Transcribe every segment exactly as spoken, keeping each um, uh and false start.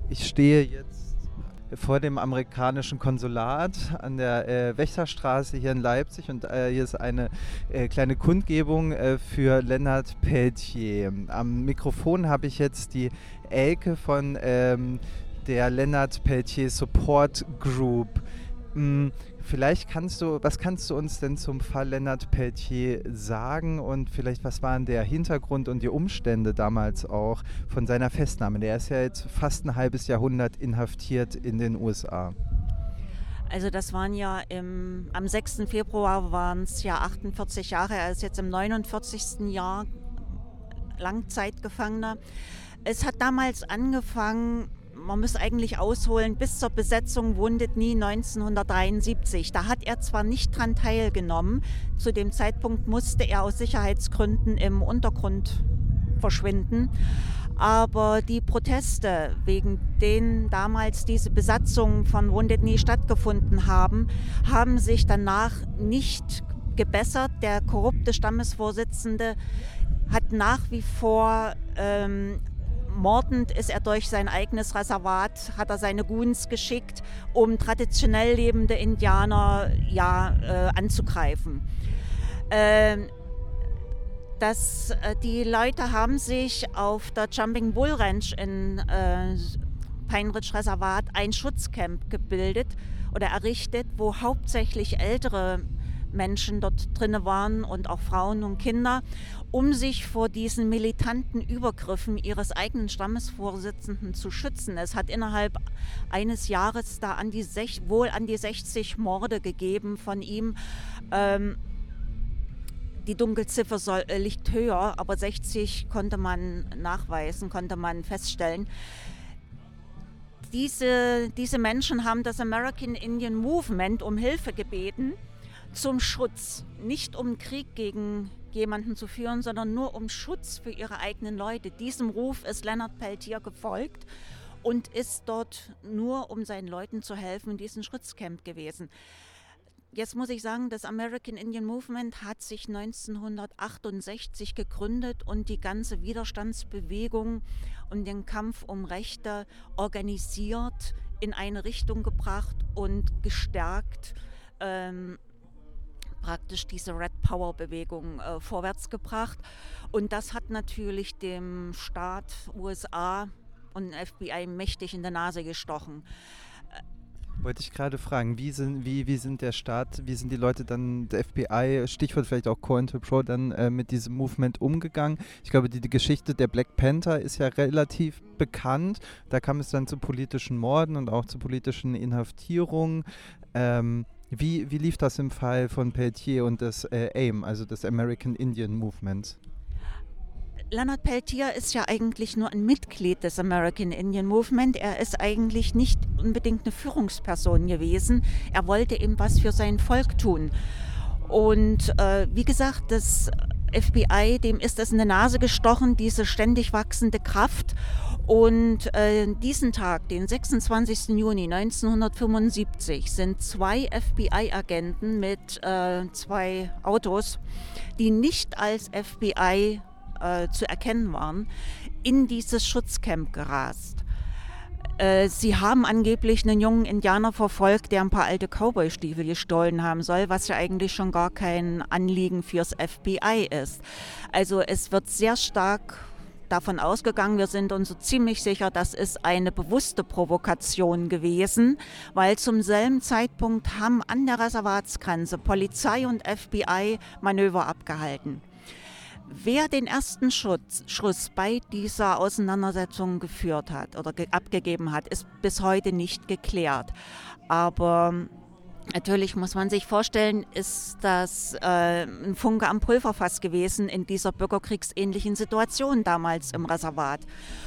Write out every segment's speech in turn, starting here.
Ich stehe jetzt vor dem amerikanischen Konsulat an der äh, Wächterstraße hier in Leipzig und äh, hier ist eine äh, kleine Kundgebung äh, für Lennart Peltier. Am Mikrofon habe ich jetzt die Elke von ähm, der Lennart Peltier Support Group. Hm, vielleicht kannst du, was kannst du uns denn zum Fall Lennart Peltier sagen und vielleicht was waren der Hintergrund und die Umstände damals auch von seiner Festnahme? Der ist ja jetzt fast ein halbes Jahrhundert inhaftiert in den U S A. Also das waren ja im, am sechsten Februar waren es ja achtundvierzig Jahre, er ist jetzt im neunundvierzigsten Jahr Langzeitgefangener. Es hat damals angefangen, man muss eigentlich ausholen, bis zur Besetzung Wounded Knee neunzehnhundertdreiundsiebzig. Da hat er zwar nicht dran teilgenommen, zu dem Zeitpunkt musste er aus Sicherheitsgründen im Untergrund verschwinden, aber die Proteste, wegen denen damals diese Besatzung von Wounded Knee stattgefunden haben, haben sich danach nicht gebessert. Der korrupte Stammesvorsitzende hat nach wie vor ähm, mordend ist er durch sein eigenes Reservat, hat er seine Goons geschickt, um traditionell lebende Indianer ja, äh, anzugreifen. Äh, das, äh, die Leute haben sich auf der Jumping Bull Ranch in äh, Pine Ridge Reservat ein Schutzcamp gebildet oder errichtet, wo hauptsächlich ältere Menschen dort drin waren und auch Frauen und Kinder, um sich vor diesen militanten Übergriffen ihres eigenen Stammesvorsitzenden zu schützen. Es hat innerhalb eines Jahres da an die sech, wohl an die sechzig Morde gegeben von ihm. Ähm, die Dunkelziffer soll, äh, liegt höher, aber sechzig konnte man nachweisen, konnte man feststellen. Diese, diese Menschen haben das American Indian Movement um Hilfe gebeten, zum Schutz, nicht um Krieg gegen jemanden zu führen, sondern nur um Schutz für ihre eigenen Leute. Diesem Ruf ist Lennart Peltier gefolgt und ist dort nur, um seinen Leuten zu helfen, in diesem Schutzcamp gewesen. Jetzt muss ich sagen, das American Indian Movement hat sich neunzehnhundertachtundsechzig gegründet und die ganze Widerstandsbewegung und den Kampf um Rechte organisiert, in eine Richtung gebracht und gestärkt, ähm, praktisch diese Red Power Bewegung äh, vorwärts gebracht. Und das hat natürlich dem Staat U S A und F B I mächtig in die Nase gestochen. Wollte ich gerade fragen, wie sind, wie, wie sind der Staat, wie sind die Leute dann, der F B I, Stichwort vielleicht auch COINTELPRO, dann äh, mit diesem Movement umgegangen? Ich glaube, die, die Geschichte der Black Panther ist ja relativ bekannt. Da kam es dann zu politischen Morden und auch zu politischen Inhaftierungen. Ähm, wie, wie lief das im Fall von Peltier und des äh, A I M, also des American Indian Movements? Lennart Peltier ist ja eigentlich nur ein Mitglied des American Indian Movement. Er ist eigentlich nicht unbedingt eine Führungsperson gewesen. Er wollte eben was für sein Volk tun. Und äh, wie gesagt, das F B I, dem ist das in die Nase gestochen, diese ständig wachsende Kraft. Und äh, diesen Tag, den sechsundzwanzigsten Juni neunzehnhundertfünfundsiebzig, sind zwei F B I-Agenten mit äh, zwei Autos, die nicht als F B I äh, zu erkennen waren, in dieses Schutzcamp gerast. Äh, sie haben angeblich einen jungen Indianer verfolgt, der ein paar alte Cowboy-Stiefel gestohlen haben soll, was ja eigentlich schon gar kein Anliegen fürs F B I ist. Also es wird sehr stark davon ausgegangen, wir sind uns so ziemlich sicher, das ist eine bewusste Provokation gewesen, weil zum selben Zeitpunkt haben an der Reservatsgrenze Polizei und F B I Manöver abgehalten. Wer den ersten Schutz, Schuss bei dieser Auseinandersetzung geführt hat oder ge- abgegeben hat, ist bis heute nicht geklärt. Aber natürlich muss man sich vorstellen, ist das äh, ein Funke am Pulverfass gewesen in dieser bürgerkriegsähnlichen Situation damals im Reservat.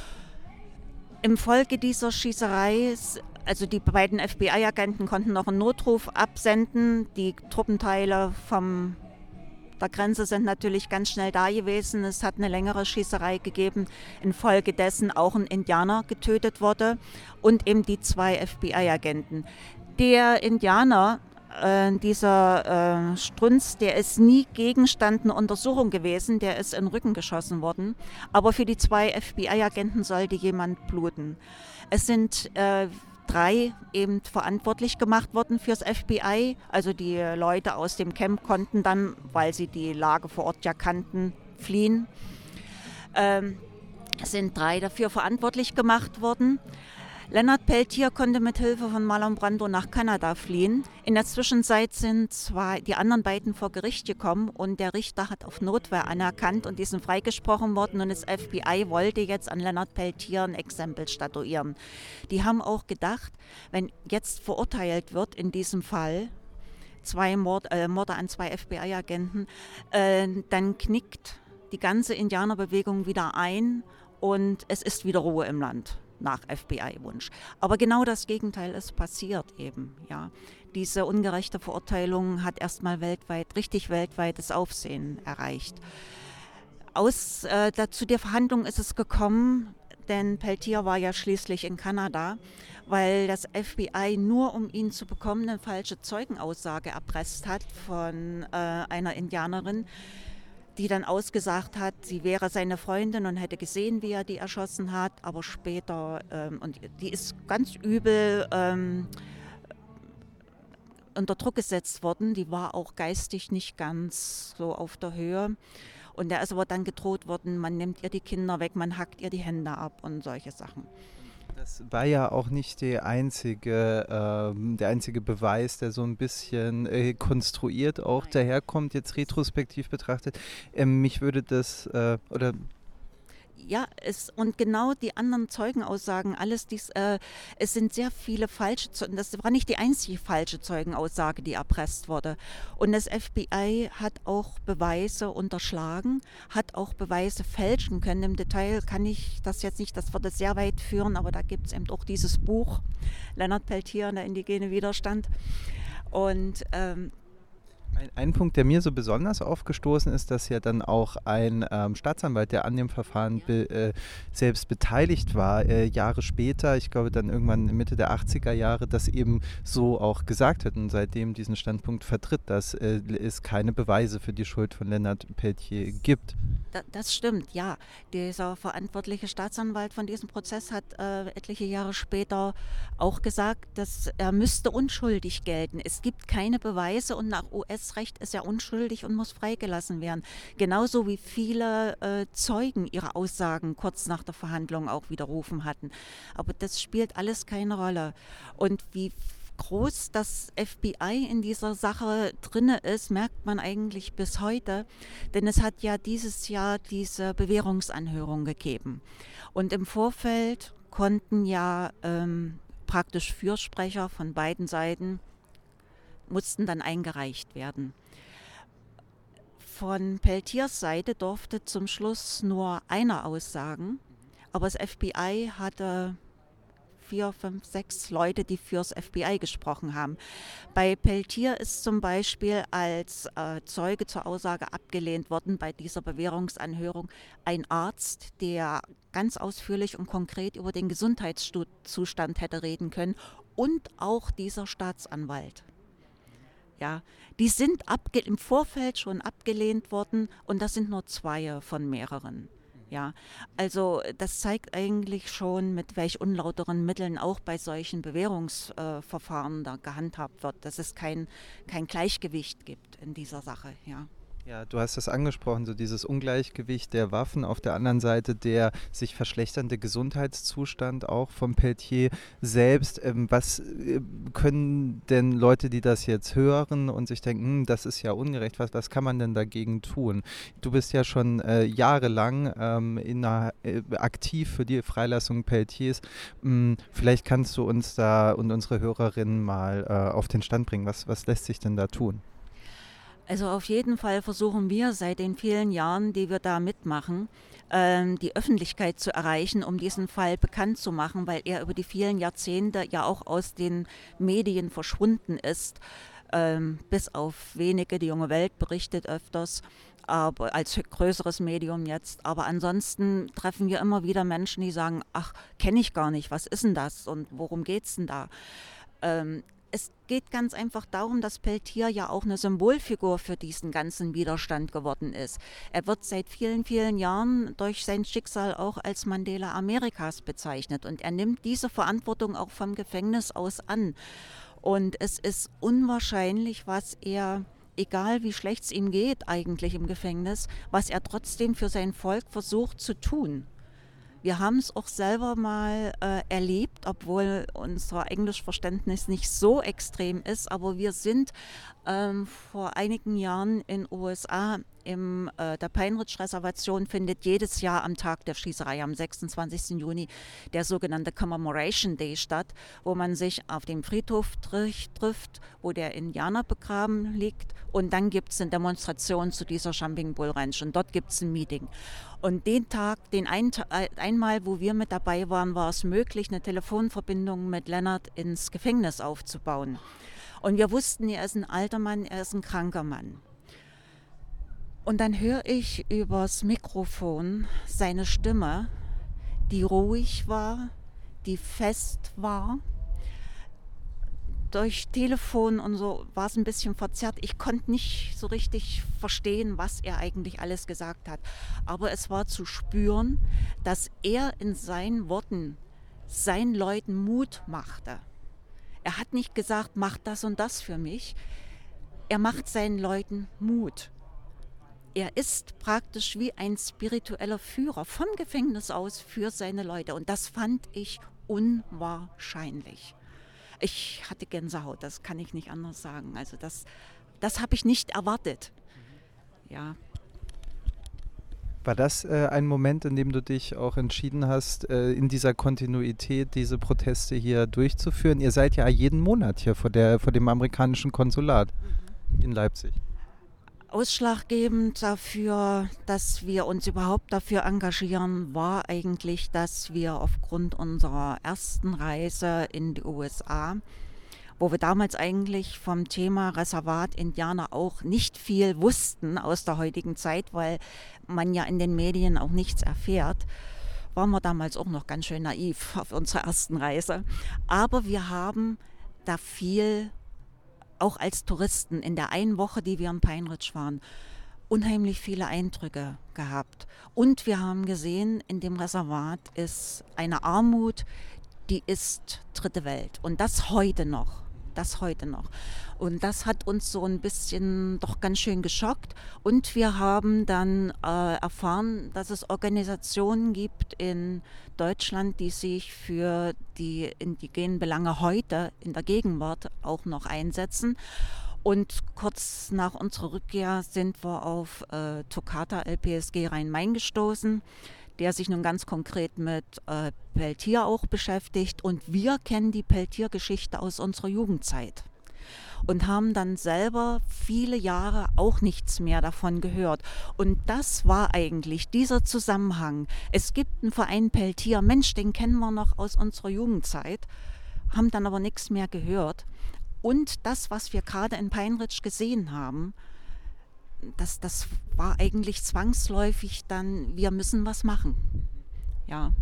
Im Folge dieser Schießerei, also die beiden F B I-Agenten konnten noch einen Notruf absenden, die Truppenteile vom der Grenze sind natürlich ganz schnell da gewesen. Es hat eine längere Schießerei gegeben, infolgedessen auch ein Indianer getötet wurde und eben die zwei F B I-Agenten. Der Indianer Äh, dieser äh, Strunz, der ist nie Gegenstand einer Untersuchung gewesen, der ist in den Rücken geschossen worden. Aber für die zwei F B I-Agenten sollte jemand bluten. Es sind äh, drei eben verantwortlich gemacht worden fürs F B I. Also die Leute aus dem Camp konnten dann, weil sie die Lage vor Ort ja kannten, fliehen. Ähm, es sind drei dafür verantwortlich gemacht worden. Leonard Peltier konnte mit Hilfe von Marlon Brando nach Kanada fliehen. In der Zwischenzeit sind zwei, die anderen beiden vor Gericht gekommen und der Richter hat auf Notwehr anerkannt und die sind freigesprochen worden und das F B I wollte jetzt an Leonard Peltier ein Exempel statuieren. Die haben auch gedacht, wenn jetzt verurteilt wird in diesem Fall, zwei Mord, äh, Morde an zwei F B I-Agenten, äh, dann knickt die ganze Indianerbewegung wieder ein und es ist wieder Ruhe im Land. Nach F B I-Wunsch. Aber genau das Gegenteil ist passiert eben. Ja. Diese ungerechte Verurteilung hat erstmal weltweit, richtig weltweites Aufsehen erreicht. Aus, äh, da, zu der Verhandlung ist es gekommen, denn Peltier war ja schließlich in Kanada, weil das F B I nur um ihn zu bekommen eine falsche Zeugenaussage erpresst hat von äh, einer Indianerin, die dann ausgesagt hat, sie wäre seine Freundin und hätte gesehen, wie er die erschossen hat, aber später, ähm, und die ist ganz übel ähm, unter Druck gesetzt worden, die war auch geistig nicht ganz so auf der Höhe und der ist aber dann gedroht worden, man nimmt ihr die Kinder weg, man hackt ihr die Hände ab und solche Sachen. Das war ja auch nicht die einzige, ähm, der einzige Beweis, der so ein bisschen äh, konstruiert auch Nein. daherkommt, jetzt retrospektiv betrachtet. Ähm, mich würde das, äh, oder Ja, es, und genau die anderen Zeugenaussagen, alles dies, äh, es sind sehr viele falsche Zeugen, das war nicht die einzige falsche Zeugenaussage, die erpresst wurde. Und das F B I hat auch Beweise unterschlagen, hat auch Beweise fälschen können. Im Detail kann ich das jetzt nicht, das würde sehr weit führen, aber da gibt es eben auch dieses Buch, Leonard Peltier, der indigene Widerstand. Und ähm, Ein, ein Punkt, der mir so besonders aufgestoßen ist, dass ja dann auch ein ähm, Staatsanwalt, der an dem Verfahren be, äh, selbst beteiligt war, äh, Jahre später, ich glaube dann irgendwann Mitte der achtziger Jahre, das eben so auch gesagt hat und seitdem diesen Standpunkt vertritt, dass äh, es keine Beweise für die Schuld von Leonard Peltier gibt. Da, das stimmt, ja. Dieser verantwortliche Staatsanwalt von diesem Prozess hat äh, etliche Jahre später auch gesagt, dass er müsste unschuldig gelten. Es gibt keine Beweise und nach U S-Recht ist er unschuldig und muss freigelassen werden. Genauso wie viele äh, Zeugen ihre Aussagen kurz nach der Verhandlung auch widerrufen hatten. Aber das spielt alles keine Rolle. Und wie groß das F B I in dieser Sache drinne ist, merkt man eigentlich bis heute, denn es hat ja dieses Jahr diese Bewährungsanhörung gegeben. Und im Vorfeld konnten ja ähm, praktisch Fürsprecher von beiden Seiten, mussten dann eingereicht werden. Von Peltiers Seite durfte zum Schluss nur einer aussagen, aber das F B I hatte vier, fünf, sechs Leute, die fürs F B I gesprochen haben. Bei Peltier ist zum Beispiel als äh, Zeuge zur Aussage abgelehnt worden bei dieser Bewährungsanhörung ein Arzt, der ganz ausführlich und konkret über den Gesundheitszustand hätte reden können und auch dieser Staatsanwalt. Ja, die sind abge- im Vorfeld schon abgelehnt worden und das sind nur zwei von mehreren. Ja, also das zeigt eigentlich schon, mit welch unlauteren Mitteln auch bei solchen Bewährungsverfahren äh, da gehandhabt wird, dass es kein, kein Gleichgewicht gibt in dieser Sache. Ja. Ja, du hast das angesprochen, so dieses Ungleichgewicht der Waffen, auf der anderen Seite der sich verschlechternde Gesundheitszustand auch von Peltier selbst. Ähm, was äh, können denn Leute, die das jetzt hören und sich denken, hm, das ist ja ungerecht, was, was kann man denn dagegen tun? Du bist ja schon äh, jahrelang ähm, in einer, äh, aktiv für die Freilassung Peltiers. Ähm, vielleicht kannst du uns da und unsere Hörerinnen mal äh, auf den Stand bringen. Was, was lässt sich denn da tun? Also auf jeden Fall versuchen wir seit den vielen Jahren, die wir da mitmachen, ähm, die Öffentlichkeit zu erreichen, um diesen Fall bekannt zu machen, weil er über die vielen Jahrzehnte ja auch aus den Medien verschwunden ist, ähm, bis auf wenige. Die Junge Welt berichtet öfters, aber als größeres Medium jetzt. Aber ansonsten treffen wir immer wieder Menschen, die sagen, ach, kenne ich gar nicht, was ist denn das und worum geht's denn da? Ähm, es geht ganz einfach darum, dass Peltier ja auch eine Symbolfigur für diesen ganzen Widerstand geworden ist. Er wird seit vielen, vielen Jahren durch sein Schicksal auch als Mandela Amerikas bezeichnet und er nimmt diese Verantwortung auch vom Gefängnis aus an. Und es ist unwahrscheinlich, was er, egal wie schlecht es ihm geht eigentlich im Gefängnis, was er trotzdem für sein Volk versucht zu tun. Wir haben es auch selber mal äh, erlebt, obwohl unser Englischverständnis nicht so extrem ist, aber wir sind ähm, vor einigen Jahren in den U S A, im, äh, der Pine Ridge Reservation findet jedes Jahr am Tag der Schießerei, am sechsundzwanzigsten Juni, der sogenannte Commemoration Day statt, wo man sich auf dem Friedhof trifft, wo der Indianer begraben liegt und dann gibt es eine Demonstration zu dieser Jumping Bull Ranch und dort gibt es ein Meeting. Und den Tag, den ein, einmal, wo wir mit dabei waren, war es möglich, eine Telefonverbindung mit Leonard ins Gefängnis aufzubauen. Und wir wussten, er ist ein alter Mann, er ist ein kranker Mann. Und dann höre ich übers Mikrofon seine Stimme, die ruhig war, die fest war. Durch Telefon und so war es ein bisschen verzerrt. Ich konnte nicht so richtig verstehen, was er eigentlich alles gesagt hat. Aber es war zu spüren, dass er in seinen Worten seinen Leuten Mut machte. Er hat nicht gesagt, mach das und das für mich. Er macht seinen Leuten Mut. Er ist praktisch wie ein spiritueller Führer vom Gefängnis aus für seine Leute. Und das fand ich unwahrscheinlich. Ich hatte Gänsehaut, das kann ich nicht anders sagen. Also das, das habe ich nicht erwartet. Ja. War das äh, ein Moment, in dem du dich auch entschieden hast, äh, in dieser Kontinuität diese Proteste hier durchzuführen? Ihr seid ja jeden Monat hier vor, der, vor dem amerikanischen Konsulat mhm. in Leipzig. Ausschlaggebend dafür, dass wir uns überhaupt dafür engagieren, war eigentlich, dass wir aufgrund unserer ersten Reise in die U S A, wo wir damals eigentlich vom Thema Reservat Indianer auch nicht viel wussten aus der heutigen Zeit, weil man ja in den Medien auch nichts erfährt, waren wir damals auch noch ganz schön naiv auf unserer ersten Reise. Aber wir haben da viel, auch als Touristen in der einen Woche, die wir in Pine Ridge waren, unheimlich viele Eindrücke gehabt. Und wir haben gesehen, in dem Reservat ist eine Armut, die ist dritte Welt. Und das heute noch. Das heute noch. Und das hat uns so ein bisschen doch ganz schön geschockt. Und wir haben dann äh, erfahren, dass es Organisationen gibt in Deutschland, die sich für die indigenen Belange heute in der Gegenwart auch noch einsetzen. Und kurz nach unserer Rückkehr sind wir auf äh, Toccata L P S G Rhein-Main gestoßen, der sich nun ganz konkret mit äh, Peltier auch beschäftigt. Und wir kennen die Peltier-Geschichte aus unserer Jugendzeit und haben dann selber viele Jahre auch nichts mehr davon gehört. Und das war eigentlich dieser Zusammenhang. Es gibt einen Verein Peltier, Mensch, den kennen wir noch aus unserer Jugendzeit, haben dann aber nichts mehr gehört. Und das, was wir gerade in Pine Ridge gesehen haben, Das, das war eigentlich zwangsläufig dann, wir müssen was machen. Ja.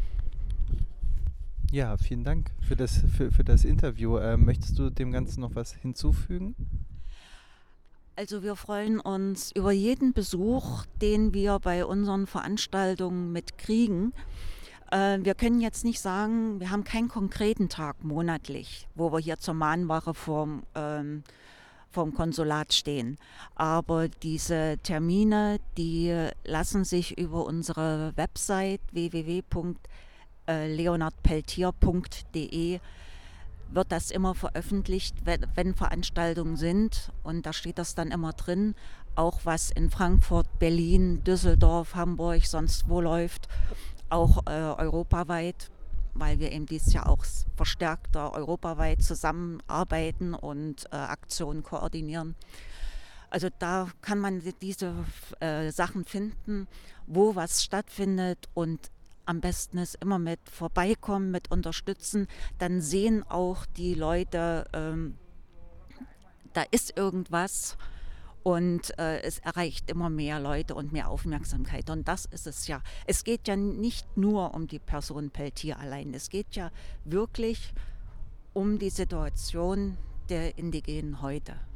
Ja, vielen Dank für das, für, für das Interview. Äh, möchtest du dem Ganzen noch was hinzufügen? Also wir freuen uns über jeden Besuch, den wir bei unseren Veranstaltungen mitkriegen. Äh, wir können jetzt nicht sagen, wir haben keinen konkreten Tag monatlich, wo wir hier zur Mahnwache vorm ähm, vom Konsulat stehen. Aber diese Termine, die lassen sich über unsere Website w w w punkt leonard peltier punkt d e wird das immer veröffentlicht, wenn, wenn Veranstaltungen sind. Und da steht das dann immer drin, auch was in Frankfurt, Berlin, Düsseldorf, Hamburg, sonst wo läuft, auch äh, europaweit, weil wir eben dieses Jahr auch verstärkter europaweit zusammenarbeiten und äh, Aktionen koordinieren. Also da kann man diese äh, Sachen finden, wo was stattfindet, und am besten ist immer mit vorbeikommen, mit unterstützen. Dann sehen auch die Leute, ähm, da ist irgendwas. Und äh, es erreicht immer mehr Leute und mehr Aufmerksamkeit. Und das ist es ja. Es geht ja nicht nur um die Person Peltier allein. Es geht ja wirklich um die Situation der Indigenen heute.